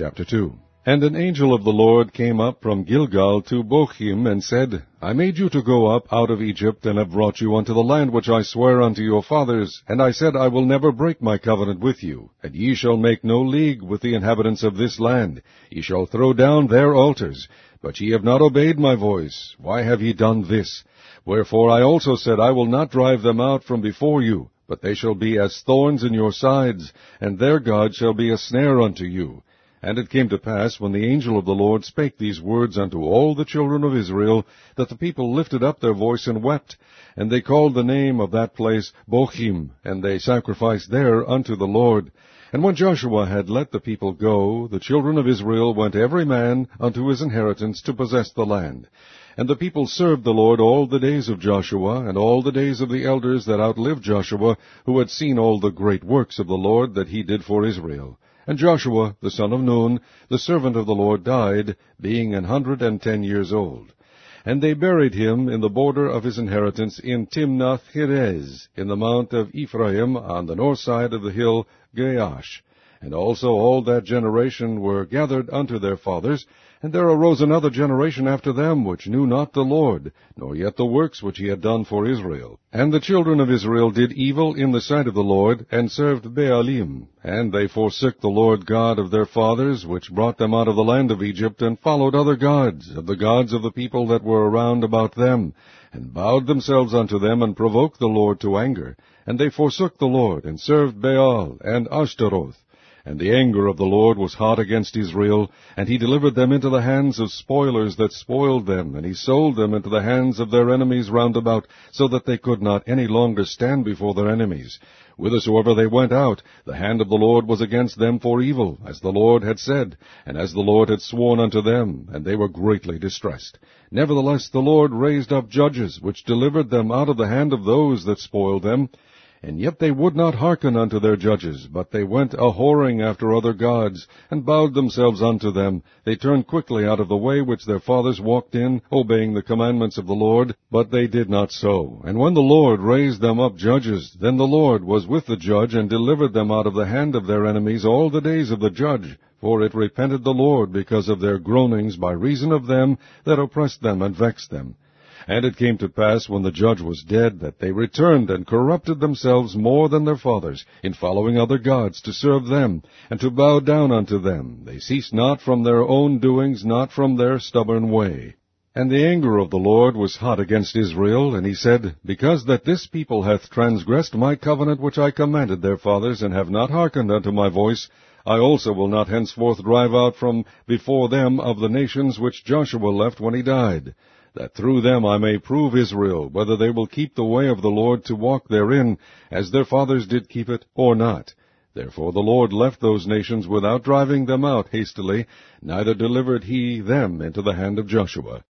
Chapter 2. And an angel of the Lord came up from Gilgal to Bochim, and said, I made you to go up out of Egypt, and have brought you unto the land which I sware unto your fathers. And I said, I will never break my covenant with you, and ye shall make no league with the inhabitants of this land. Ye shall throw down their altars. But ye have not obeyed my voice. Why have ye done this? Wherefore I also said, I will not drive them out from before you, but they shall be as thorns in your sides, and their God shall be a snare unto you. And it came to pass, when the angel of the Lord spake these words unto all the children of Israel, that the people lifted up their voice and wept. And they called the name of that place Bochim, and they sacrificed there unto the Lord. And when Joshua had let the people go, the children of Israel went every man unto his inheritance to possess the land. And the people served the Lord all the days of Joshua, and all the days of the elders that outlived Joshua, who had seen all the great works of the Lord that he did for Israel. And Joshua, the son of Nun, the servant of the Lord, died, being 110 years old. And they buried him in the border of his inheritance in Timnath-Herez, in the mount of Ephraim, on the north side of the hill Gaash. And also all that generation were gathered unto their fathers, and there arose another generation after them, which knew not the Lord, nor yet the works which he had done for Israel. And the children of Israel did evil in the sight of the Lord, and served Baalim. And they forsook the Lord God of their fathers, which brought them out of the land of Egypt, and followed other gods, of the gods of the people that were around about them, and bowed themselves unto them, and provoked the Lord to anger. And they forsook the Lord, and served Baal and Ashtaroth. And the anger of the Lord was hot against Israel, and he delivered them into the hands of spoilers that spoiled them, and he sold them into the hands of their enemies round about, so that they could not any longer stand before their enemies. Whithersoever they went out, the hand of the Lord was against them for evil, as the Lord had said, and as the Lord had sworn unto them, and they were greatly distressed. Nevertheless the Lord raised up judges, which delivered them out of the hand of those that spoiled them. And yet they would not hearken unto their judges, but they went a-whoring after other gods, and bowed themselves unto them. They turned quickly out of the way which their fathers walked in, obeying the commandments of the Lord, but they did not so. And when the Lord raised them up judges, then the Lord was with the judge, and delivered them out of the hand of their enemies all the days of the judge. For it repented the Lord because of their groanings by reason of them that oppressed them and vexed them. And it came to pass, when the judge was dead, that they returned and corrupted themselves more than their fathers, in following other gods to serve them, and to bow down unto them. They ceased not from their own doings, not from their stubborn way. And the anger of the Lord was hot against Israel, and he said, Because that this people hath transgressed my covenant which I commanded their fathers, and have not hearkened unto my voice, I also will not henceforth drive out from before them of the nations which Joshua left when he died, that through them I may prove Israel, whether they will keep the way of the Lord to walk therein, as their fathers did keep it, or not. Therefore the Lord left those nations without driving them out hastily, neither delivered he them into the hand of Joshua.